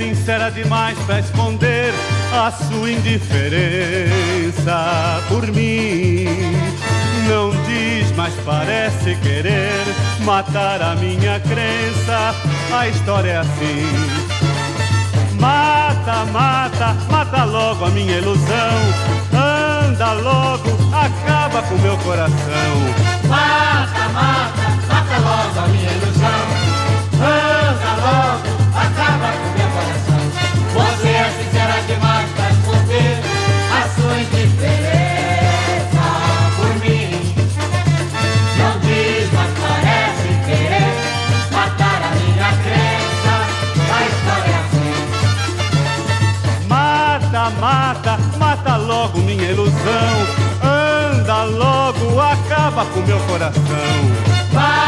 sincera demais pra esconder a sua indiferença por mim. Não diz, mas parece querer matar a minha crença. A história é assim: mata, mata, mata logo a minha ilusão. Anda logo, acaba com meu coração. Mata, mata, mata logo a minha ilusão. Anda logo, acaba com meu coração. Você é sincera demais pra esconder a sua indiferença por mim. Não diz, mas parece querer matar a minha crença. A história é assim: mata, mata, mata logo minha ilusão. Anda logo, acaba com meu coração.